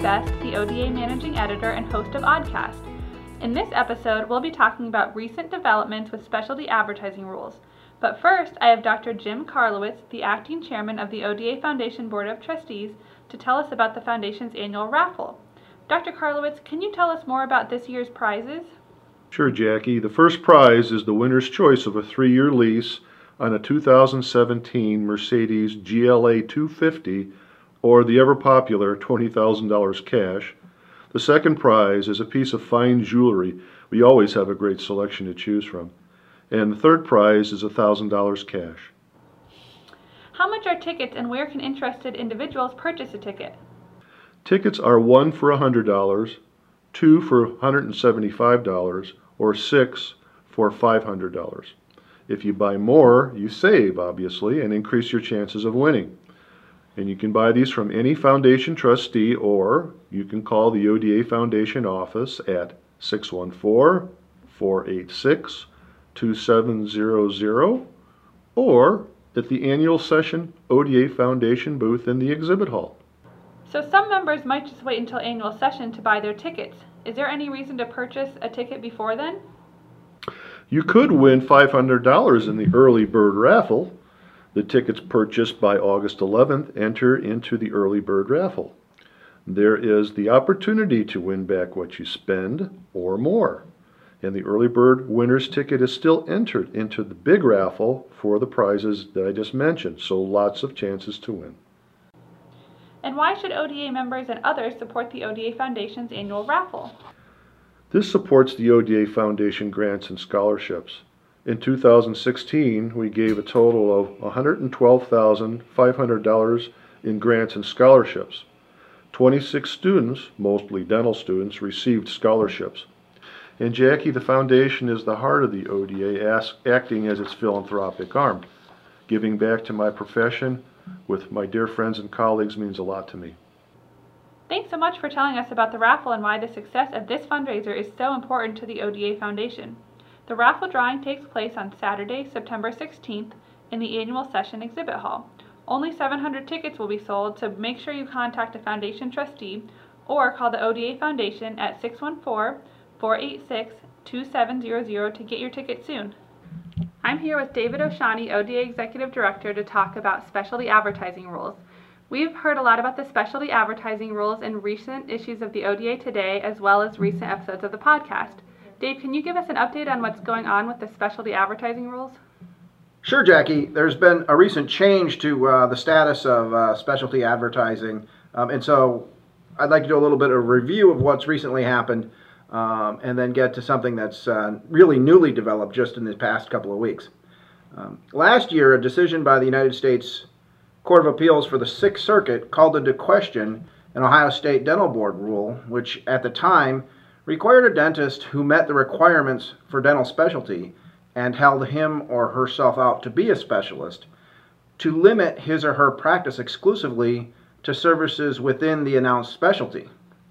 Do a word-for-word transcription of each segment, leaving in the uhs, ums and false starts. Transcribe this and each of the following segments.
Best, the O D A Managing Editor and host of Oddcast. In this episode, we'll be talking about recent developments with specialty advertising rules. But first, I have Doctor Jim Karlowitz, the Acting Chairman of the O D A Foundation Board of Trustees, to tell us about the Foundation's annual raffle. Doctor Karlowitz, can you tell us more about this year's prizes? Sure, Jackie. The first prize is the winner's choice of a three-year lease on a two thousand seventeen Mercedes G L A two fifty or the ever-popular twenty thousand dollars cash. The second prize is a piece of fine jewelry. We always have a great selection to choose from. And the third prize is one thousand dollars cash. How much are tickets and where can interested individuals purchase a ticket? Tickets are one for one hundred dollars, two for one hundred seventy-five dollars, or six for five hundred dollars. If you buy more, you save, obviously, and increase your chances of winning. And you can buy these from any foundation trustee, or you can call the O D A Foundation office at six one four, four eight six, two seven zero zero, or at the annual session O D A Foundation booth in the exhibit hall. So some members might just wait until annual session to buy their tickets. Is there any reason to purchase a ticket before then? You could win five hundred dollars in the early bird raffle. The tickets purchased by August eleventh enter into the early bird raffle. There is the opportunity to win back what you spend or more. And the early bird winner's ticket is still entered into the big raffle for the prizes that I just mentioned, so lots of chances to win. And why should O D A members and others support the O D A Foundation's annual raffle? This supports the O D A Foundation grants and scholarships. In two thousand sixteen, we gave a total of one hundred twelve thousand five hundred dollars in grants and scholarships. twenty-six students, mostly dental students, received scholarships. And Jackie, the Foundation is the heart of the O D A, acting as its philanthropic arm. Giving back to my profession with my dear friends and colleagues means a lot to me. Thanks so much for telling us about the raffle and why the success of this fundraiser is so important to the O D A Foundation. The raffle drawing takes place on Saturday, September sixteenth in the annual session exhibit hall. Only seven hundred tickets will be sold, so make sure you contact a Foundation trustee or call the O D A Foundation at six one four, four eight six, two seven zero zero to get your ticket soon. I'm here with David O'Shaughnessy, O D A Executive Director, to talk about specialty advertising rules. We've heard a lot about the specialty advertising rules in recent issues of the O D A Today, as well as recent episodes of the podcast. Dave, can you give us an update on what's going on with the specialty advertising rules? Sure, Jackie. There's been a recent change to uh, the status of uh, specialty advertising, um, and so I'd like to do a little bit of a review of what's recently happened, um, and then get to something that's uh, really newly developed just in the past couple of weeks. Um, last year, a decision by the United States Court of Appeals for the Sixth Circuit called into question an Ohio State Dental Board rule, which at the time required a dentist who met the requirements for dental specialty and held him or herself out to be a specialist to limit his or her practice exclusively to services within the announced specialty.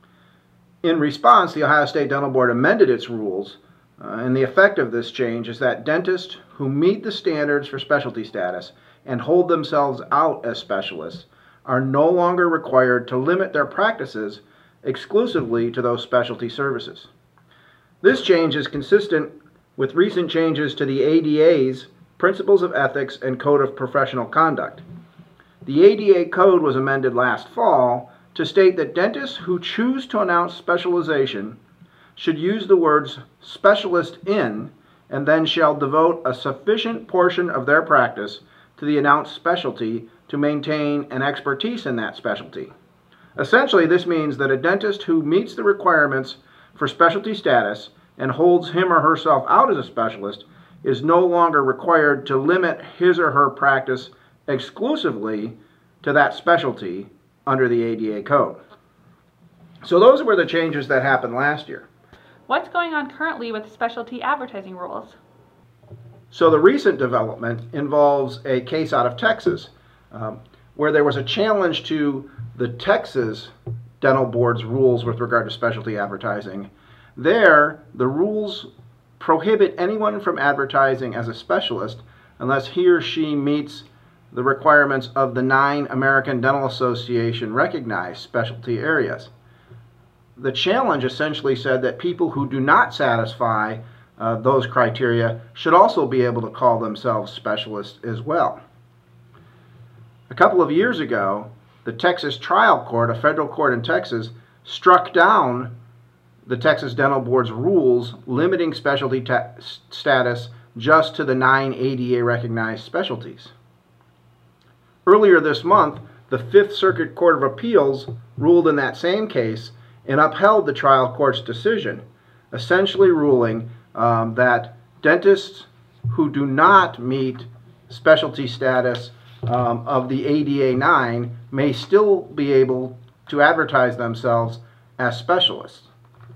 In response, the Ohio State Dental Board amended its rules, uh, and the effect of this change is that dentists who meet the standards for specialty status and hold themselves out as specialists are no longer required to limit their practices exclusively to those specialty services. This change is consistent with recent changes to the A D A's Principles of Ethics and Code of Professional Conduct. The A D A Code was amended last fall to state that dentists who choose to announce specialization should use the words specialist in and then shall devote a sufficient portion of their practice to the announced specialty to maintain an expertise in that specialty. Essentially, this means that a dentist who meets the requirements for specialty status and holds him or herself out as a specialist is no longer required to limit his or her practice exclusively to that specialty under the A D A Code. So those were the changes that happened last year. What's going on currently with specialty advertising rules? So the recent development involves a case out of Texas, um, where there was a challenge to the Texas Dental Board's rules with regard to specialty advertising. There, the rules prohibit anyone from advertising as a specialist unless he or she meets the requirements of the nine American Dental Association recognized specialty areas. the challenge essentially said that people who do not satisfy uh, those criteria should also be able to call themselves specialists as well. A couple of years ago, the Texas Trial Court, a federal court in Texas, struck down the Texas Dental Board's rules limiting specialty ta- status just to the nine A D A recognized specialties. Earlier this month, the Fifth Circuit Court of Appeals ruled in that same case and upheld the trial court's decision, essentially ruling um, that dentists who do not meet specialty status um, of the A D A nine may still be able to advertise themselves as specialists.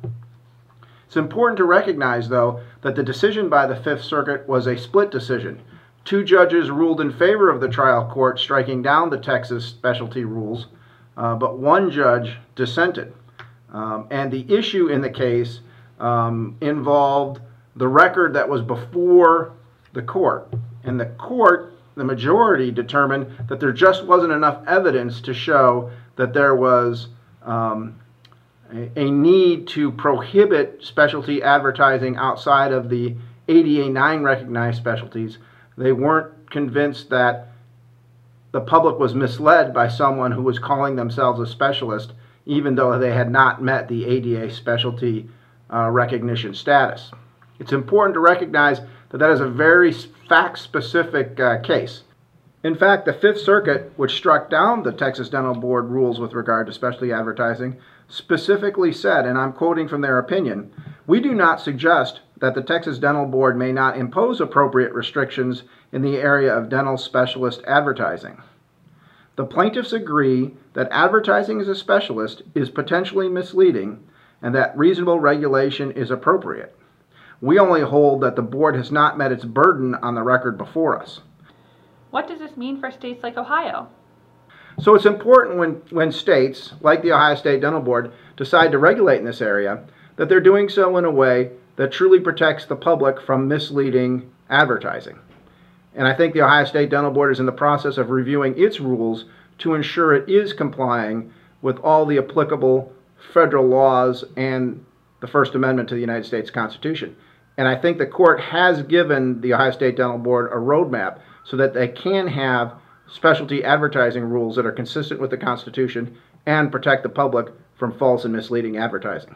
It's important to recognize, though, that the decision by the Fifth Circuit was a split decision. Two judges ruled in favor of the trial court, striking down the Texas specialty rules, uh, but one judge dissented. Um, and the issue in the case um, involved the record that was before the court. And the court, the majority, determined that there just wasn't enough evidence to show that there was um, a, a need to prohibit specialty advertising outside of the A D A nine recognized specialties. They weren't convinced that the public was misled by someone who was calling themselves a specialist, even though they had not met the A D A specialty uh, recognition status. It's important to recognize that that is a very fact-specific uh, case. In fact, the Fifth Circuit, which struck down the Texas Dental Board rules with regard to specialty advertising, specifically said, and I'm quoting from their opinion, "We do not suggest that the Texas Dental Board may not impose appropriate restrictions in the area of dental specialist advertising. The plaintiffs agree that advertising as a specialist is potentially misleading and that reasonable regulation is appropriate. We only hold that the board has not met its burden on the record before us." What does this mean for states like Ohio? So it's important when, when states, like the Ohio State Dental Board, decide to regulate in this area, that they're doing so in a way that truly protects the public from misleading advertising. And I think the Ohio State Dental Board is in the process of reviewing its rules to ensure it is complying with all the applicable federal laws and the First Amendment to the United States Constitution. And I think the court has given the Ohio State Dental Board a roadmap so that they can have specialty advertising rules that are consistent with the Constitution and protect the public from false and misleading advertising.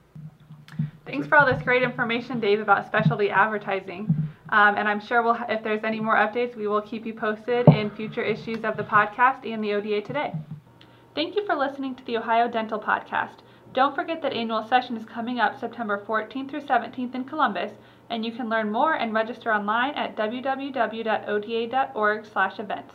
Thanks for all this great information, Dave, about specialty advertising. Um, and I'm sure we'll, if there's any more updates, we will keep you posted in future issues of the podcast and the O D A Today. Thank you for listening to the Ohio Dental Podcast. Don't forget that annual session is coming up September fourteenth through seventeenth in Columbus, and you can learn more and register online at w w w dot o d a dot org slash events.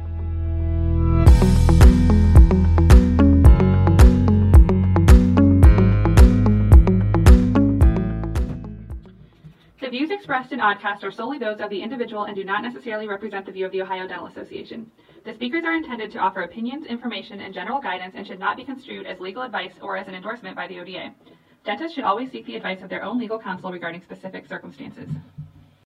The views expressed in Oddcast are solely those of the individual and do not necessarily represent the view of the Ohio Dental Association. The speakers are intended to offer opinions, information, and general guidance and should not be construed as legal advice or as an endorsement by the O D A. Dentists should always seek the advice of their own legal counsel regarding specific circumstances.